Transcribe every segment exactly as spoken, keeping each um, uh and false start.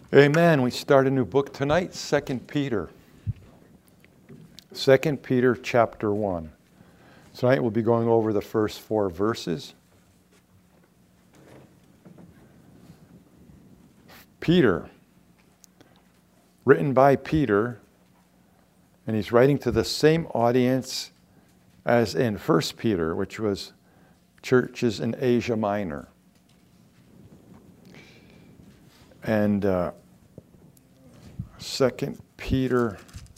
Amen. We start a new book tonight, Second Peter. Second Peter chapter one. Tonight we'll be going over the first four verses. Peter, written by Peter, and he's writing to the same audience as in First Peter, which was churches in Asia Minor. And uh, Second Peter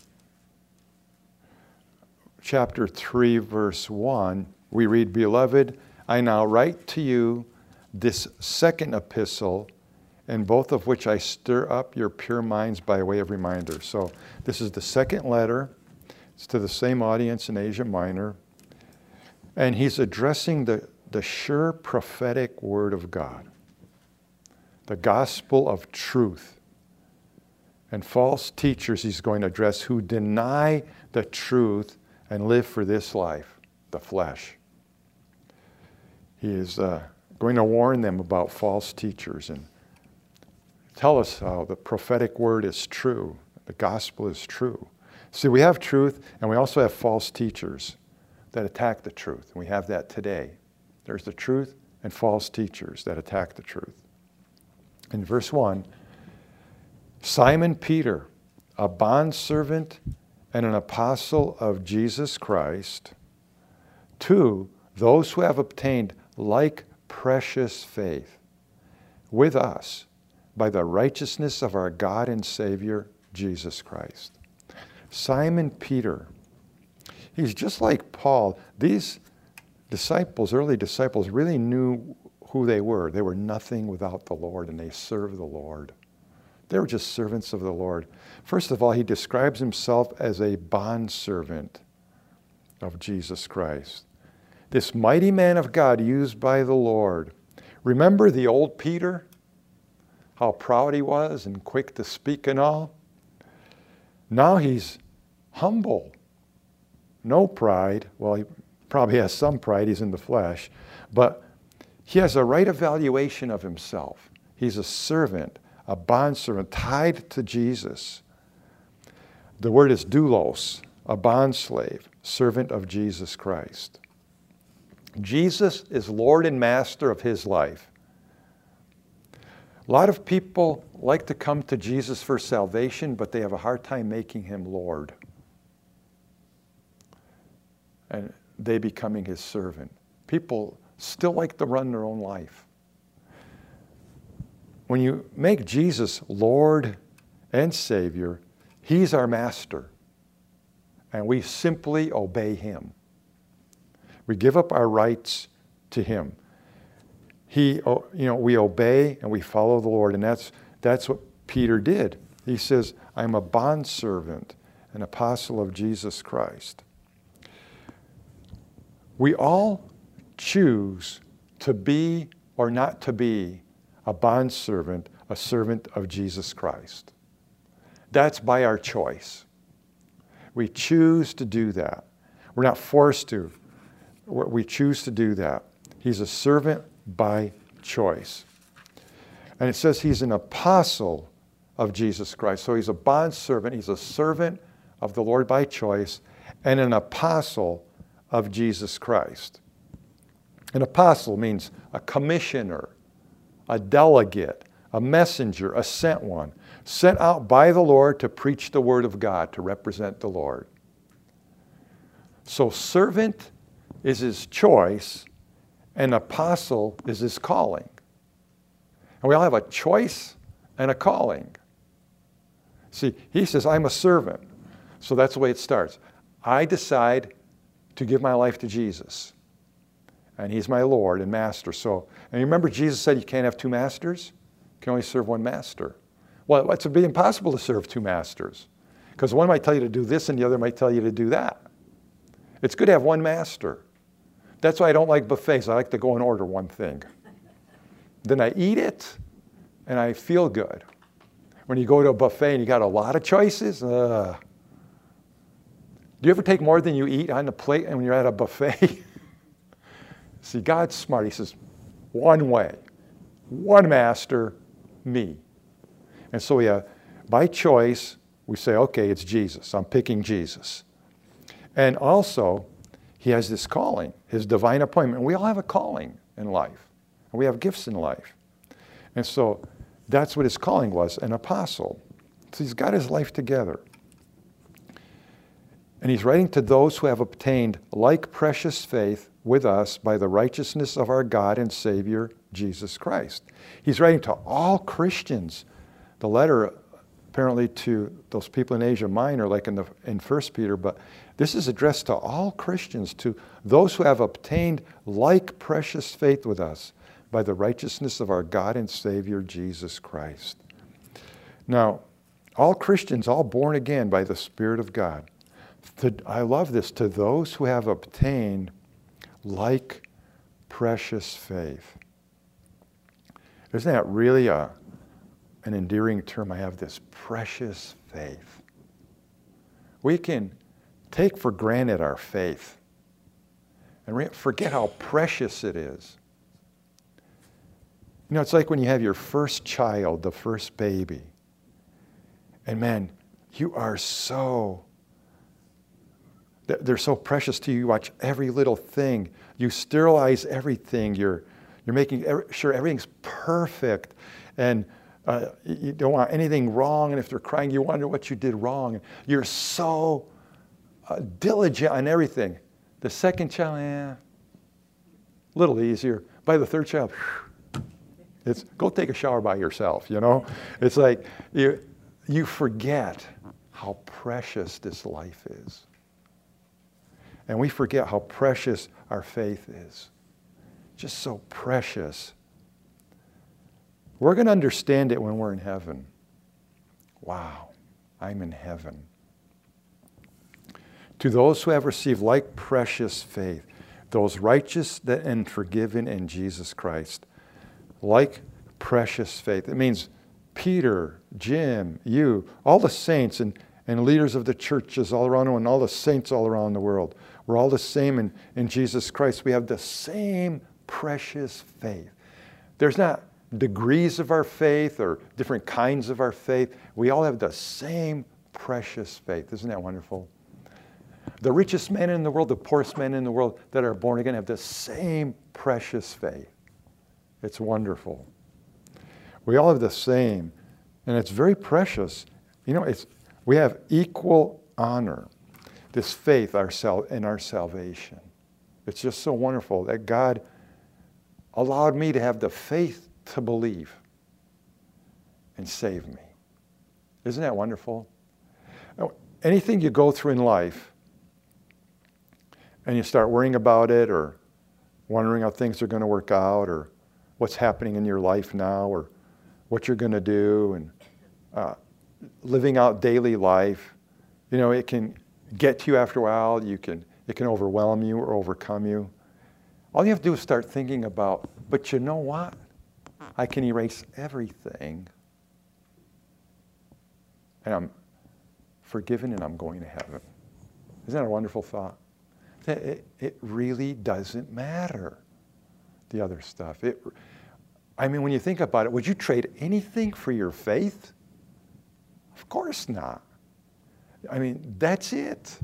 chapter three, verse one, we read, "Beloved, I now write to you this second epistle, in both of which I stir up your pure minds by way of reminder." So this is the second letter. It's to the same audience in Asia Minor. And he's addressing the, the sure prophetic word of God, the gospel of truth. And false teachers he's going to address who deny the truth and live for this life, the flesh. He is uh, going to warn them about false teachers and tell us how the prophetic word is true, the gospel is true. See, we have truth, and we also have false teachers that attack the truth. And we have that today. There's the truth and false teachers that attack the truth. In verse one, Simon Peter, a bondservant and an apostle of Jesus Christ, to those who have obtained like precious faith with us by the righteousness of our God and Savior, Jesus Christ. Simon Peter, he's just like Paul. These disciples, early disciples, really knew who they were. They were nothing without the Lord, and they served the Lord. They were just servants of the Lord. First of all, he describes himself as a bondservant of Jesus Christ. This mighty man of God used by the Lord. Remember the old Peter? How proud he was and quick to speak and all? Now he's humble. No pride. Well, he probably has some pride. He's in the flesh. But he has a right evaluation of himself. He's a servant, a bondservant tied to Jesus. The word is doulos, a bondslave, servant of Jesus Christ. Jesus is Lord and Master of his life. A lot of people like to come to Jesus for salvation, but they have a hard time making him Lord. And they becoming his servant. People still like to run their own life. When you make Jesus Lord and Savior, he's our master. And we simply obey him. We give up our rights to him. He, you know, we obey and we follow the Lord. And that's, that's what Peter did. He says, I'm a bondservant, an apostle of Jesus Christ. We all choose to be or not to be a bondservant, a servant of Jesus Christ. That's by our choice. We choose to do that. We're not forced to. We choose to do that. He's a servant by choice. And it says he's an apostle of Jesus Christ. So he's a bondservant. He's a servant of the Lord by choice and an apostle of Jesus Christ. An apostle means a commissioner, a delegate, a messenger, a sent one, sent out by the Lord to preach the word of God, to represent the Lord. So servant is his choice, and apostle is his calling. And we all have a choice and a calling. See, he says, I'm a servant. So that's the way it starts. I decide to give my life to Jesus. And he's my Lord and Master. So, and you remember Jesus said you can't have two masters? You can only serve one master. Well, it's be impossible to serve two masters. Because one might tell you to do this and the other might tell you to do that. It's good to have one master. That's why I don't like buffets. I like to go and order one thing. Then I eat it and I feel good. When you go to a buffet and you got a lot of choices, uh, do you ever take more than you eat on the plate when you're at a buffet? See, God's smart. He says, one way, one master, me. And so we have, by choice, we say, okay, it's Jesus. I'm picking Jesus. And also, he has this calling, his divine appointment. We all have a calling in life. And we have gifts in life. And so that's what his calling was, an apostle. So he's got his life together. And he's writing to those who have obtained like precious faith with us by the righteousness of our God and Savior, Jesus Christ. He's writing to all Christians. The letter apparently to those people in Asia Minor, like in, the, in First Peter, but this is addressed to all Christians, to those who have obtained like precious faith with us by the righteousness of our God and Savior, Jesus Christ. Now, all Christians, all born again by the Spirit of God. To, I love this, to those who have obtained like precious faith. Isn't that really a, an endearing term? I have this precious faith. We can take for granted our faith and re- forget how precious it is. You know, it's like when you have your first child, the first baby. And man, you are so, they're so precious to you. You watch every little thing. You sterilize everything. You're, you're making sure everything's perfect. And uh, you don't want anything wrong. And if they're crying, you wonder what you did wrong. You're so uh, diligent on everything. The second child, eh, a little easier. By the third child, whew, it's go take a shower by yourself, you know? It's like you, you forget how precious this life is. And we forget how precious our faith is. Just so precious. We're going to understand it when we're in heaven. Wow, I'm in heaven. To those who have received like precious faith, those righteous and forgiven in Jesus Christ, like precious faith. It means Peter, Jim, you, all the saints and, and leaders of the churches all around and all the saints all around the world. We're all the same in, in Jesus Christ. We have the same precious faith. There's not degrees of our faith or different kinds of our faith. We all have the same precious faith. Isn't that wonderful? The richest men in the world, the poorest men in the world that are born again have the same precious faith. It's wonderful. We all have the same, and it's very precious. You know, it's we have equal honor. This faith our sal- in our salvation. It's just so wonderful that God allowed me to have the faith to believe and save me. Isn't that wonderful? Now, anything you go through in life and you start worrying about it or wondering how things are going to work out or what's happening in your life now or what you're going to do and uh, living out daily life, you know, it can get to you after a while. You can, it can overwhelm you or overcome you. All you have to do is start thinking about, but you know what? I can erase everything. And I'm forgiven and I'm going to heaven. Isn't that a wonderful thought? It, it really doesn't matter, the other stuff. It, I mean, when you think about it, would you trade anything for your faith? Of course not. I mean, that's it.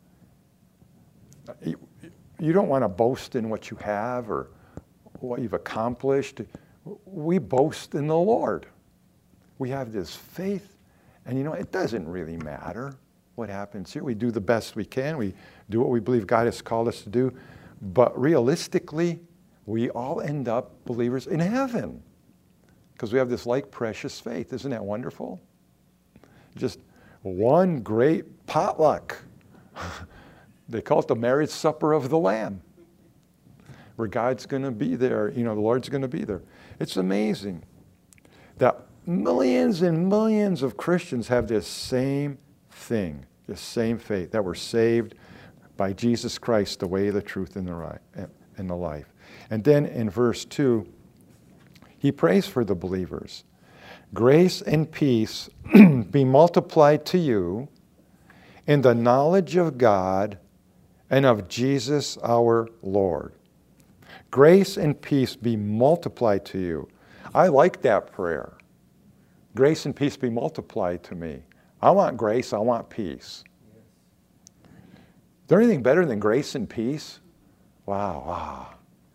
You, you don't want to boast in what you have or what you've accomplished. We boast in the Lord. We have this faith, and you know, it doesn't really matter what happens here. We do the best we can. We do what we believe God has called us to do. But realistically, we all end up believers in heaven because we have this like precious faith. Isn't that wonderful? Just one great potluck. They call it the marriage supper of the Lamb, where God's going to be there. You know, the Lord's going to be there. It's amazing that millions and millions of Christians have this same thing, this same faith, that we're saved by Jesus Christ, the way, the truth, and the right, and the life. And then in verse two, he prays for the believers. Grace and peace be multiplied to you in the knowledge of God and of Jesus our Lord. Grace and peace be multiplied to you. I like that prayer. Grace and peace be multiplied to me. I want grace, I want peace. Is there anything better than grace and peace? Wow, wow.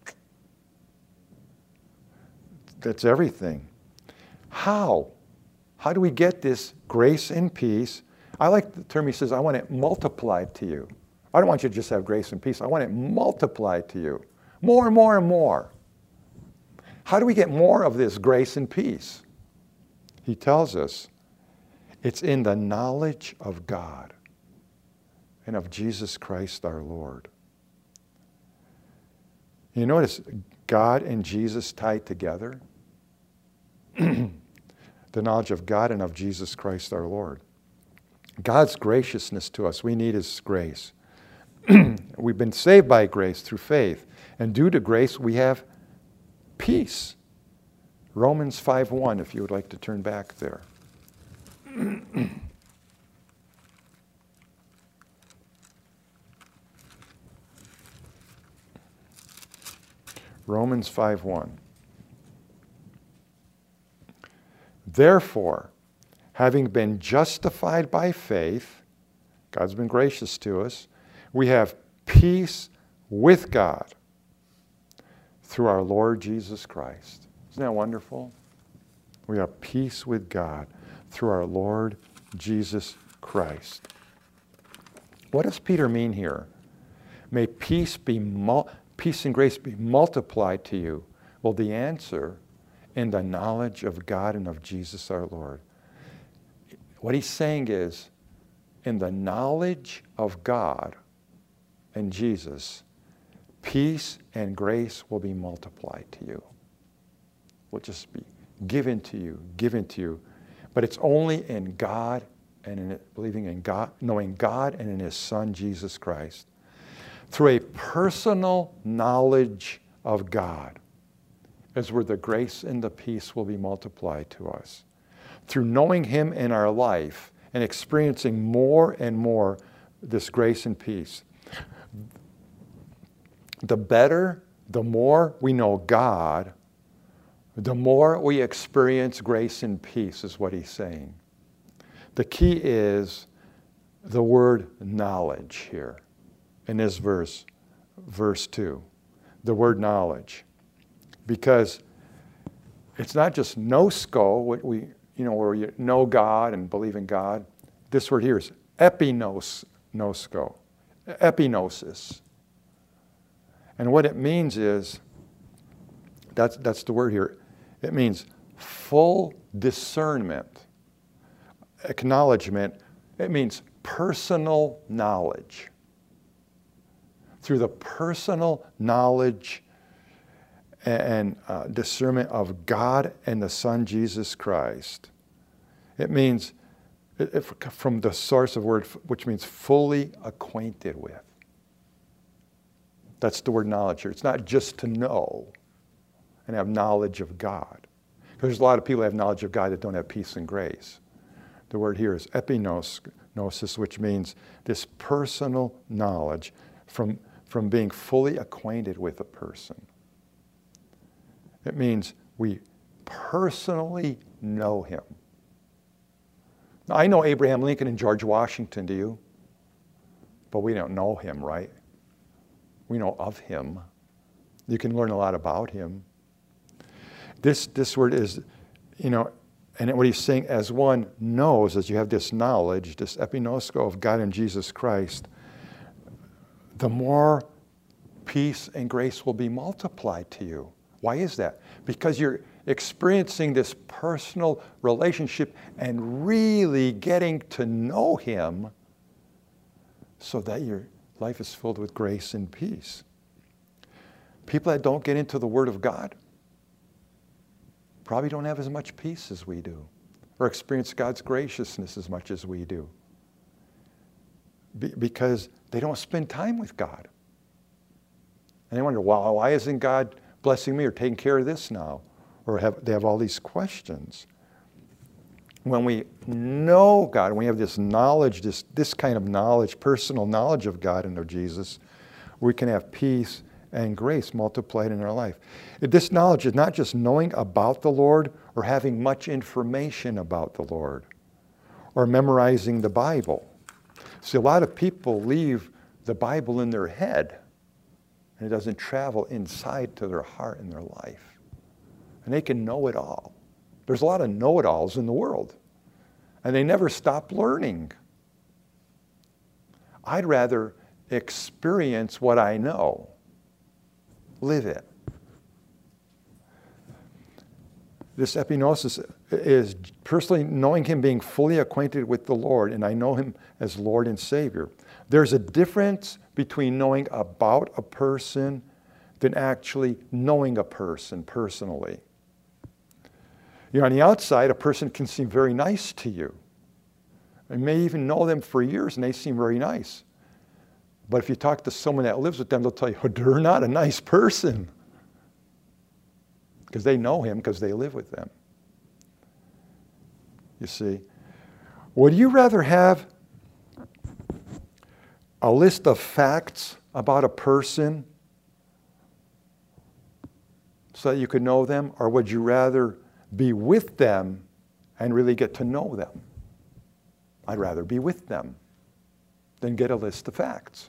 That's everything. How? How do we get this grace and peace? I like the term he says, I want it multiplied to you. I don't want you to just have grace and peace. I want it multiplied to you. More and more and more. How do we get more of this grace and peace? He tells us it's in the knowledge of God and of Jesus Christ our Lord. You notice God and Jesus tied together? The knowledge of God and of Jesus Christ our Lord. God's graciousness to us, we need His grace. We've been saved by grace through faith. And due to grace, we have peace. Romans five one, if you would like to turn back there. Romans five one. Therefore, having been justified by faith, God's been gracious to us, we have peace with God through our Lord Jesus Christ. Isn't that wonderful? We have peace with God through our Lord Jesus Christ. What does Peter mean here? May peace be mul- peace and grace be multiplied to you. Well, the answer, in the knowledge of God and of Jesus our Lord. What he's saying is, in the knowledge of God and Jesus, peace and grace will be multiplied to you. Will just be given to you, given to you. But it's only in God and in it, believing in God, knowing God and in His Son, Jesus Christ. Through a personal knowledge of God is where the grace and the peace will be multiplied to us. Through knowing Him in our life and experiencing more and more this grace and peace. The better, the more we know God, the more we experience grace and peace, is what he's saying. The key is the word knowledge here in this verse, verse two. The word knowledge. Because it's not just gnosko, what we, you know, where you know God and believe in God. This word here is epinos, gnosko, epinosis. And what it means is, that's, that's the word here, it means full discernment, acknowledgement. It means personal knowledge. Through the personal knowledge and uh, discernment of God and the Son, Jesus Christ. It means, if, from the source of word, which means fully acquainted with. That's the word knowledge here. It's not just to know and have knowledge of God. Because there's a lot of people who have knowledge of God that don't have peace and grace. The word here is epinosis, which means this personal knowledge from, from being fully acquainted with a person. It means we personally know him. Now, I know Abraham Lincoln and George Washington, do you? But we don't know him, right? We know of him. You can learn a lot about him. This, this word is, you know, and what he's saying, as one knows, as you have this knowledge, this epinosko of God and Jesus Christ, the more peace and grace will be multiplied to you. Why is that? Because you're experiencing this personal relationship and really getting to know him so that your life is filled with grace and peace. People that don't get into the Word of God probably don't have as much peace as we do, or experience God's graciousness as much as we do, Be- because they don't spend time with God. And they wonder, well, why isn't God blessing me or taking care of this now? Or have, they have all these questions. When we know God, and we have this knowledge, this, this kind of knowledge, personal knowledge of God and of Jesus, we can have peace and grace multiplied in our life. This knowledge is not just knowing about the Lord or having much information about the Lord or memorizing the Bible. See, a lot of people leave the Bible in their head and it doesn't travel inside to their heart and their life. And they can know it all. There's a lot of know-it-alls in the world and they never stop learning. I'd rather experience what I know. Live it. This epignosis is personally knowing Him, being fully acquainted with the Lord, and I know Him as Lord and Savior. There's a difference between knowing about a person than actually knowing a person personally. You know, on the outside, a person can seem very nice to you. You may even know them for years and they seem very nice. But if you talk to someone that lives with them, they'll tell you, oh, they're not a nice person. Because they know Him, because they live with them. You see? Would you rather have a list of facts about a person so that you could know them? Or would you rather be with them and really get to know them? I'd rather be with them than get a list of facts.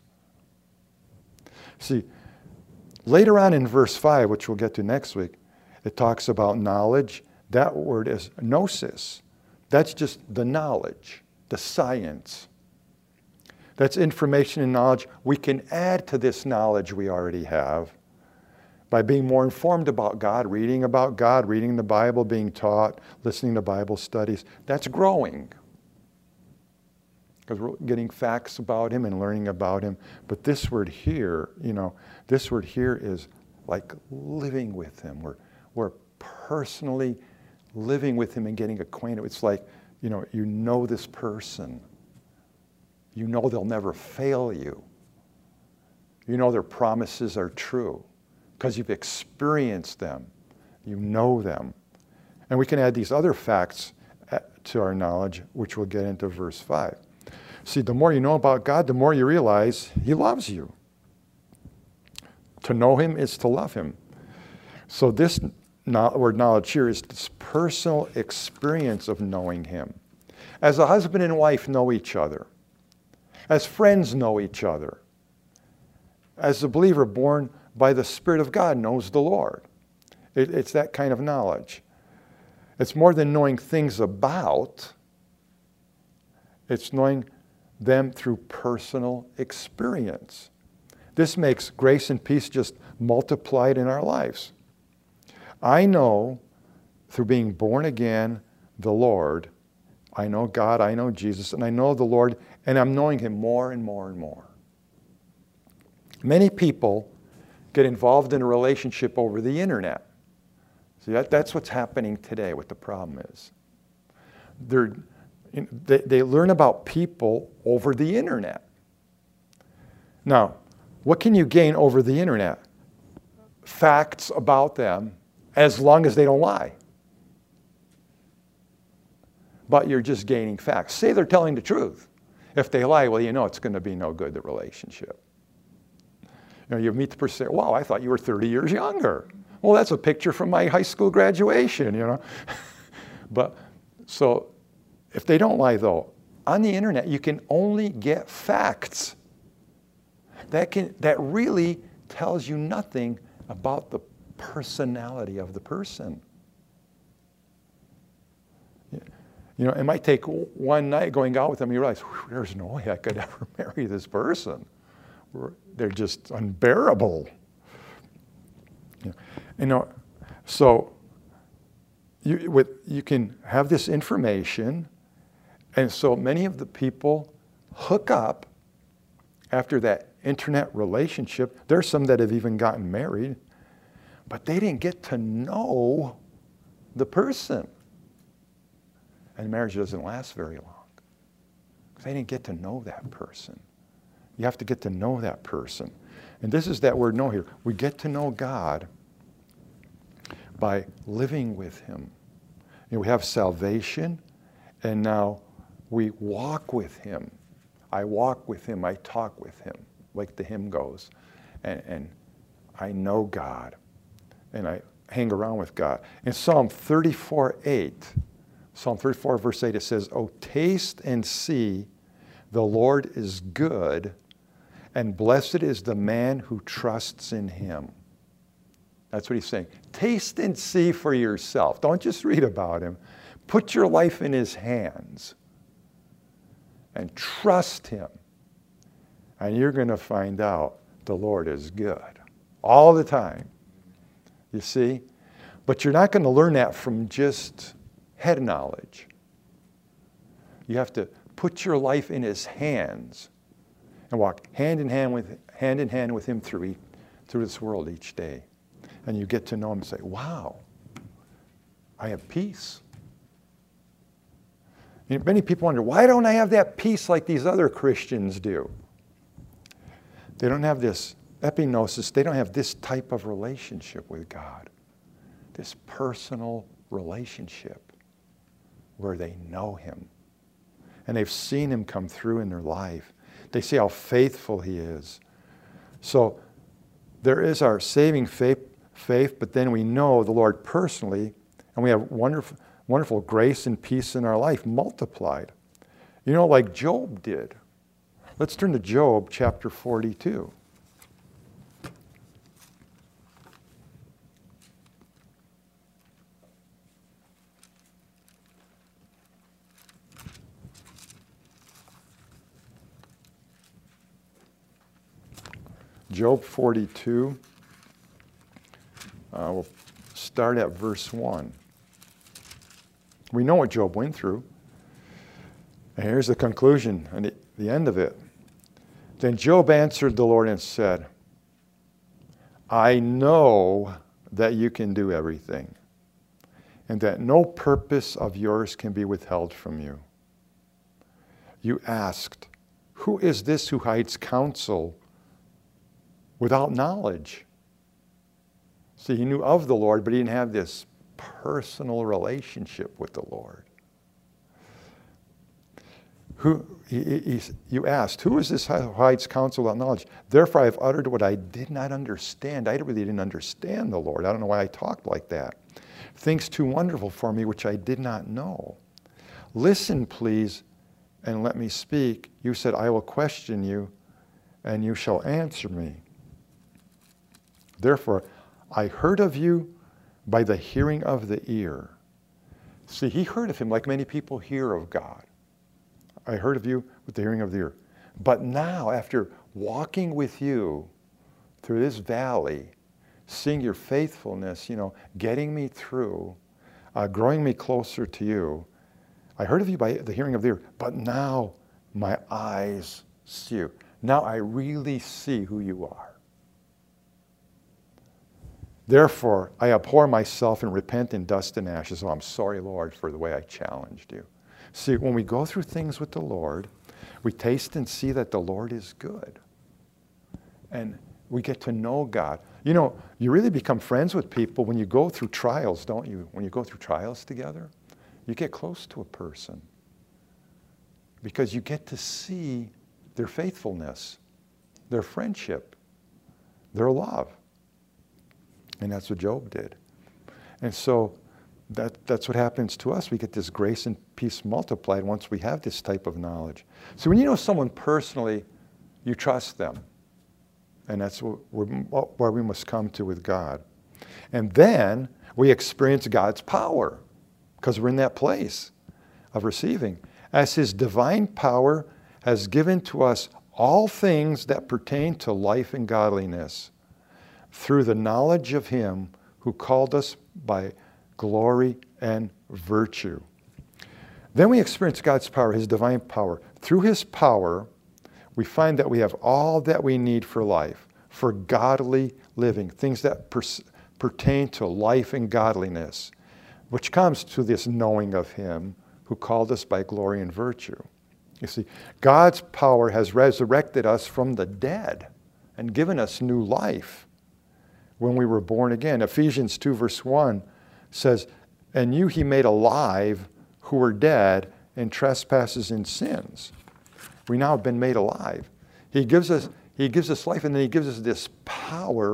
See, later on in verse five, which we'll get to next week, it talks about knowledge. That word is gnosis. That's just the knowledge, the science. That's information and knowledge we can add to this knowledge we already have by being more informed about God, reading about God, reading the Bible, being taught, listening to Bible studies. That's growing. Because we're getting facts about Him and learning about Him. But this word here, you know, this word here is like living with Him. We're, we're personally living with Him and getting acquainted. It's like, you know, you know this person. You know they'll never fail you. You know their promises are true because you've experienced them. You know them. And we can add these other facts to our knowledge, which we'll get into verse five. See, the more you know about God, the more you realize He loves you. To know Him is to love Him. So this word knowledge here is this personal experience of knowing Him. As a husband and wife know each other. As friends know each other. As a believer born by the Spirit of God knows the Lord. It, it's that kind of knowledge. It's more than knowing things about. It's knowing them through personal experience. This makes grace and peace just multiplied in our lives. I know through being born again, the Lord, I know God, I know Jesus, and I know the Lord, and I'm knowing Him more and more and more. Many people get involved in a relationship over the internet. See, that, that's what's happening today, what the problem is. They're They, they learn about people over the internet. Now, what can you gain over the internet? Facts about them, as long as they don't lie. But you're just gaining facts. Say they're telling the truth. If they lie, well, you know it's going to be no good, the relationship. You know, you meet the person, wow, I thought you were thirty years younger. Well, that's a picture from my high school graduation, you know. But, so, if they don't lie, though, on the internet, you can only get facts. That, can, that really tells you nothing about the personality of the person. You know, it might take one night going out with them, you realize, there's no way I could ever marry this person. They're just unbearable. You know, so you, with, you can have this information. And so many of the people hook up after that internet relationship. There's some that have even gotten married, but they didn't get to know the person. And marriage doesn't last very long because they didn't get to know that person. You have to get to know that person. And this is that word know here. We get to know God by living with Him. You know, we have salvation, and now we walk with Him. I walk with Him. I talk with Him, like the hymn goes. And, and I know God, and I hang around with God. In Psalm thirty-four eight, Psalm thirty-four verse eight, it says, "Oh, taste and see the Lord is good, and blessed is the man who trusts in him." That's what he's saying. Taste and see for yourself. Don't just read about him. Put your life in his hands and trust him. And you're going to find out the Lord is good all the time. You see? But you're not going to learn that from just head knowledge. You have to put your life in his hands and walk hand in hand with, hand in hand with him through, each, through this world each day. And you get to know him and say, wow, I have peace. You know, many people wonder, why don't I have that peace like these other Christians do? They don't have this epignosis. They don't have this type of relationship with God. This personal relationship where they know him. And they've seen him come through in their life. They see how faithful he is. So there is our saving faith, faith, but then we know the Lord personally, and we have wonderful, wonderful grace and peace in our life multiplied. You know, like Job did. Let's turn to Job chapter forty-two. Job forty-two, uh, we'll start at verse one. We know what Job went through. And here's the conclusion and the, the end of it. Then Job answered the Lord and said, I know that you can do everything, and that no purpose of yours can be withheld from you. You asked, who is this who hides counsel without knowledge? See, he knew of the Lord, but he didn't have this personal relationship with the Lord. Who, he, he, you asked, who is this who hides counsel without knowledge? Therefore I have uttered what I did not understand. I really didn't understand the Lord. I don't know why I talked like that. Things too wonderful for me which I did not know. Listen, please, and let me speak. You said, I will question you, and you shall answer me. Therefore, I heard of you by the hearing of the ear. See, he heard of him like many people hear of God. I heard of you with the hearing of the ear. But now, after walking with you through this valley, seeing your faithfulness, you know, getting me through, uh, growing me closer to you, I heard of you by the hearing of the ear, but now my eyes see you. Now I really see who you are. Therefore, I abhor myself and repent in dust and ashes. Oh, I'm sorry, Lord, for the way I challenged you. See, when we go through things with the Lord, we taste and see that the Lord is good. And we get to know God. You know, you really become friends with people when you go through trials, don't you? When you go through trials together, you get close to a person because you get to see their faithfulness, their friendship, their love. And that's what Job did. And so that, that's what happens to us. We get this grace and peace multiplied once we have this type of knowledge. So when you know someone personally, you trust them. And that's what we're, where we must come to with God. And then we experience God's power because we're in that place of receiving. As his divine power has given to us all things that pertain to life and godliness through the knowledge of him who called us by glory and virtue. Then we experience God's power, his divine power. Through his power, we find that we have all that we need for life, for godly living, things that per- pertain to life and godliness, which comes to this knowing of him who called us by glory and virtue. You see, God's power has resurrected us from the dead and given us new life when we were born again. Ephesians two verse one says, and you he made alive who were dead in trespasses and sins. We now have been made alive. He gives us, he gives us life, and then he gives us this power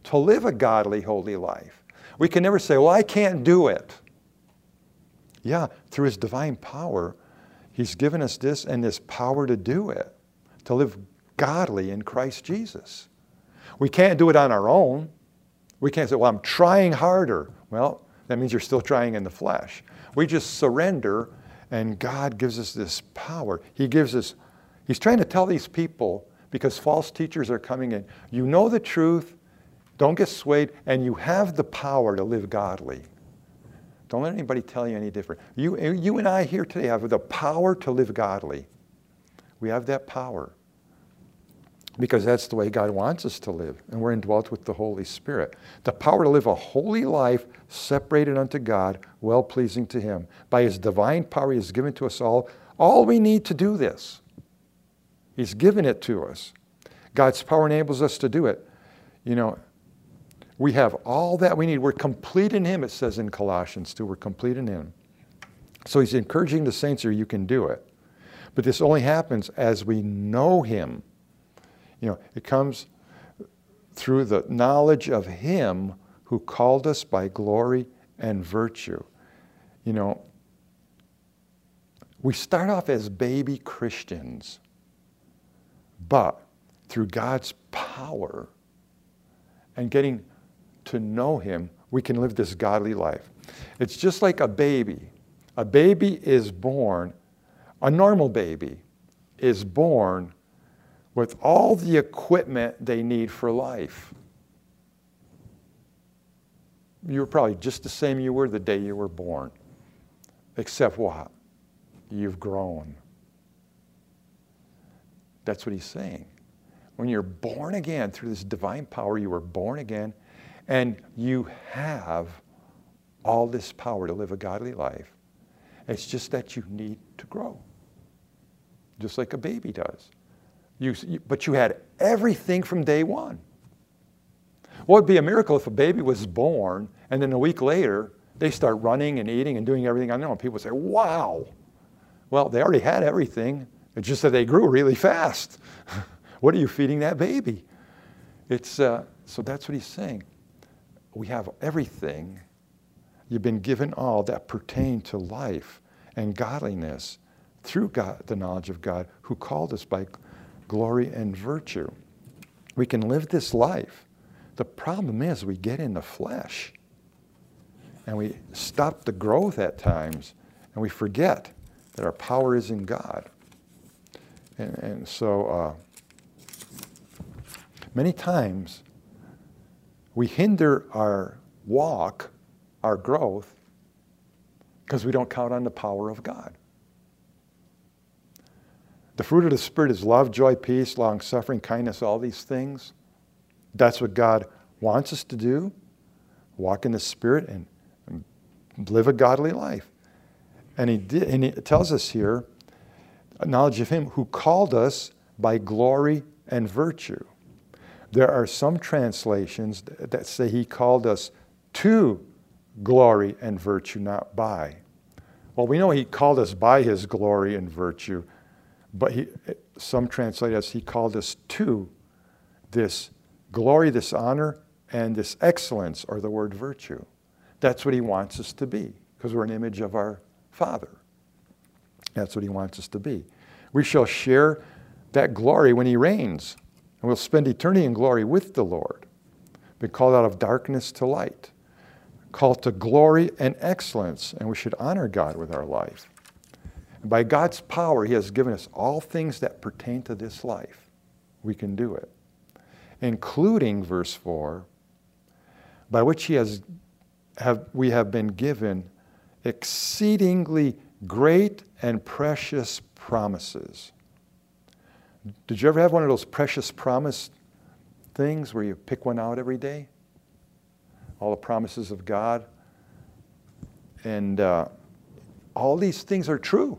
to live a godly, holy life. We can never say, well, I can't do it. Yeah, through His divine power, He's given us this and this power to do it, to live godly in Christ Jesus. We can't do it on our own. We can't say, well, I'm trying harder. Well, that means you're still trying in the flesh. We just surrender, and God gives us this power. He gives us, He's trying to tell these people, because false teachers are coming in, you know the truth, don't get swayed, and you have the power to live godly. Don't let anybody tell you any different. You, you and I here today have the power to live godly. We have that power. Because that's the way God wants us to live. And we're indwelt with the Holy Spirit. The power to live a holy life separated unto God, well-pleasing to Him. By His divine power He has given to us all. All we need to do this. He's given it to us. God's power enables us to do it. You know, we have all that we need. We're complete in Him, it says in Colossians two. We're complete in Him. So He's encouraging the saints here, you can do it. But this only happens as we know Him. You know, it comes through the knowledge of Him who called us by glory and virtue. You know, we start off as baby Christians, but through God's power and getting to know Him, we can live this godly life. It's just like a baby. A baby is born, a normal baby is born with all the equipment they need for life. You were probably just the same you were the day you were born. Except what? You've grown. That's what He's saying. When you're born again through this divine power, you were born again, and you have all this power to live a godly life. It's just that you need to grow. Just like a baby does. You, but you had everything from day one. What would be a miracle if a baby was born and then a week later they start running and eating and doing everything I know? And people say, wow. Well, they already had everything. It's just that they grew really fast. What are you feeding that baby? It's, uh, so that's what He's saying. We have everything. You've been given all that pertain to life and godliness through God, the knowledge of God who called us by glory and virtue. We can live this life. The problem is we get in the flesh and we stop the growth at times and we forget that our power is in God. And, and so uh, many times we hinder our walk, our growth, because we don't count on the power of God. The fruit of the Spirit is love, joy, peace, long-suffering, kindness, all these things. That's what God wants us to do. Walk in the Spirit and, and live a godly life. And he, did, and he tells us here, a knowledge of Him who called us by glory and virtue. There are some translations that say He called us to glory and virtue, not by. Well, we know He called us by His glory and virtue. But he, some translate as He called us to this glory, this honor, and this excellence, or the word virtue. That's what He wants us to be, because we're an image of our Father. That's what He wants us to be. We shall share that glory when He reigns, and we'll spend eternity in glory with the Lord. Be called out of darkness to light, called to glory and excellence, and we should honor God with our life. By God's power, He has given us all things that pertain to this life. We can do it. Including, verse four, by which He has, have, we have been given exceedingly great and precious promises. Did you ever have one of those precious promise things where you pick one out every day? All the promises of God. And uh, all these things are true.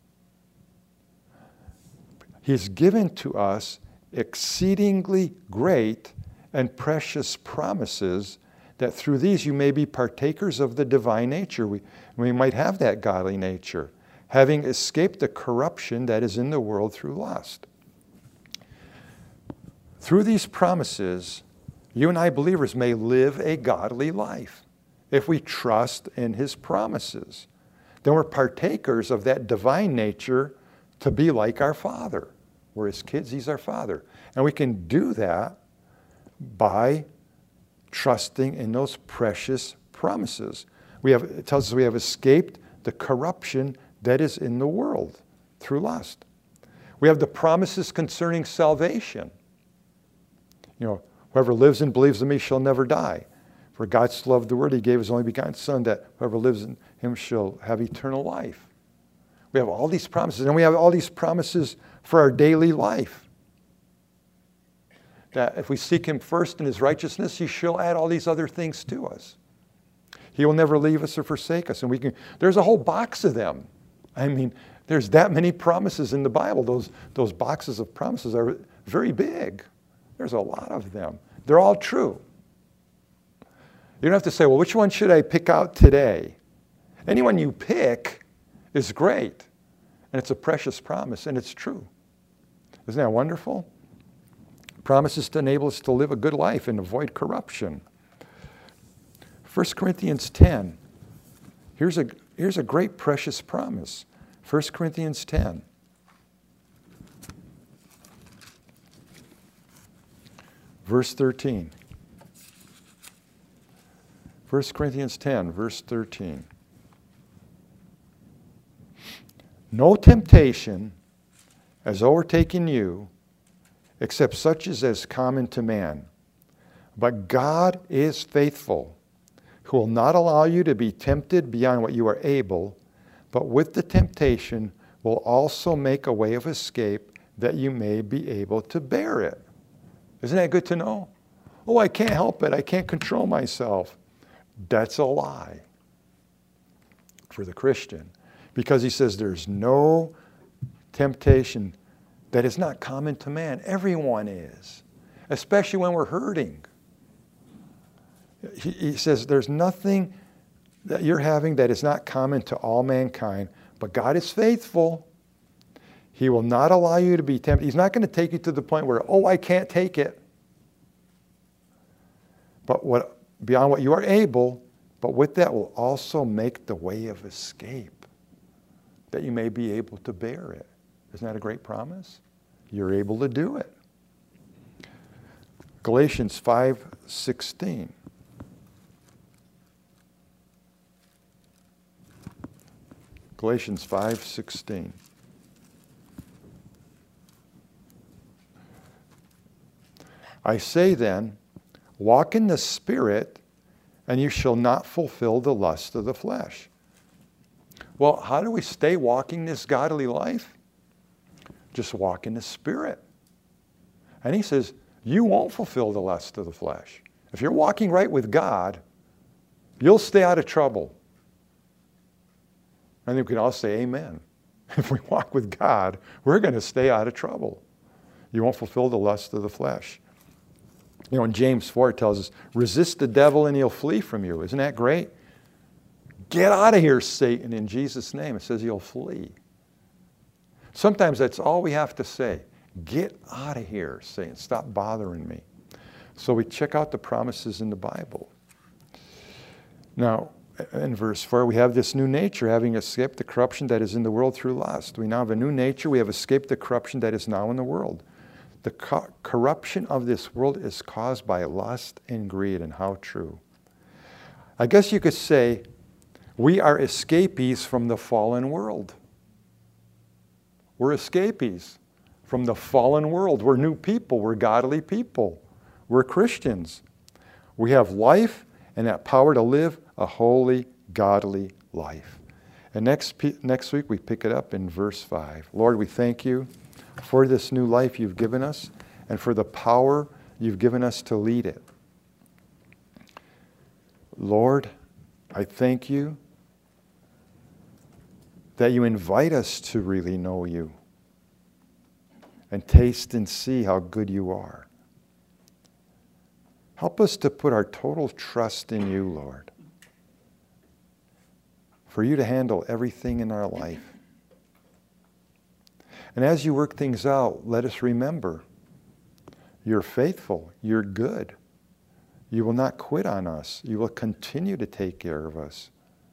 He's given to us exceedingly great and precious promises that through these you may be partakers of the divine nature. We, we might have that godly nature, having escaped the corruption that is in the world through lust. Through these promises, you and I believers may live a godly life if we trust in His promises. Then we're partakers of that divine nature to be like our Father. We're His kids, He's our Father. And we can do that by trusting in those precious promises. We have, it tells us we have escaped the corruption that is in the world through lust. We have the promises concerning salvation. You know, whoever lives and believes in me shall never die. For God so loved the world, He gave His only begotten Son, that whoever lives in Him shall have eternal life. We have all these promises, and we have all these promises for our daily life. That if we seek Him first in His righteousness, He shall add all these other things to us. He will never leave us or forsake us. And we can, there's a whole box of them. I mean, there's that many promises in the Bible. Those, those boxes of promises are very big. There's a lot of them. They're all true. You don't have to say, well, which one should I pick out today? Anyone you pick is great. And it's a precious promise, and it's true. Isn't that wonderful? Promises to enable us to live a good life and avoid corruption. First Corinthians ten. Here's a, here's a great precious promise. First Corinthians ten. Verse thirteen. First Corinthians ten, verse thirteen. No temptation has overtaken you except such as is common to man. But God is faithful, who will not allow you to be tempted beyond what you are able, but with the temptation will also make a way of escape that you may be able to bear it. Isn't that good to know? Oh, I can't help it. I can't control myself. That's a lie for the Christian, because he says there's no temptation that is not common to man. Everyone is, especially when we're hurting. He, he says there's nothing that you're having that is not common to all mankind, but God is faithful. He will not allow you to be tempted. He's not going to take you to the point where, oh, I can't take it. But what beyond what you are able, but with that will also make the way of escape, that you may be able to bear it. Isn't that a great promise? You're able to do it. Galatians five sixteen. Galatians five sixteen. I say then, walk in the Spirit, and you shall not fulfill the lust of the flesh. Well, how do we stay walking this godly life? Just walk in the Spirit. And he says, you won't fulfill the lust of the flesh. If you're walking right with God, you'll stay out of trouble. And we can all say amen. If we walk with God, we're going to stay out of trouble. You won't fulfill the lust of the flesh. You know, in James four, it tells us, resist the devil and he'll flee from you. Isn't that great? Get out of here, Satan, in Jesus' name. It says he'll flee. Sometimes that's all we have to say. Get out of here, Satan. Stop bothering me. So we check out the promises in the Bible. Now, in verse four, we have this new nature, having escaped the corruption that is in the world through lust. We now have a new nature. We have escaped the corruption that is now in the world. The co- corruption of this world is caused by lust and greed, and how true. I guess you could say we are escapees from the fallen world. We're escapees from the fallen world. We're new people. We're godly people. We're Christians. We have life and that power to live a holy, godly life. And next, next week we pick it up in verse five. Lord, we thank you for this new life you've given us and for the power you've given us to lead it. Lord, I thank you that you invite us to really know you and taste and see how good you are. Help us to put our total trust in you, Lord, for you to handle everything in our life. And as you work things out, let us remember you're faithful, you're good, You will not quit on us. You will continue to take care of us.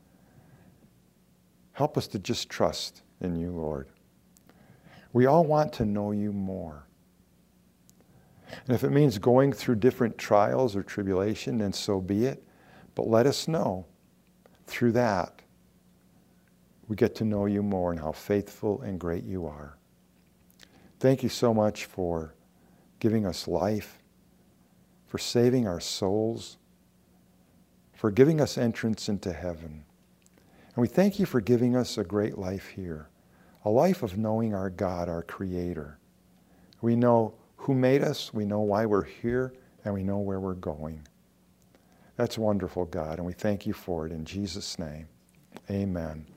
Help us to just trust in you, Lord. We all want to know you more. And if it means going through different trials or tribulation, then so be it. But let us know through that we get to know you more and how faithful and great you are. Thank you so much for giving us life, for saving our souls, for giving us entrance into heaven. And we thank you for giving us a great life here, a life of knowing our God, our Creator. We know who made us, we know why we're here, and we know where we're going. That's wonderful, God, and we thank you for it in Jesus' name. Amen.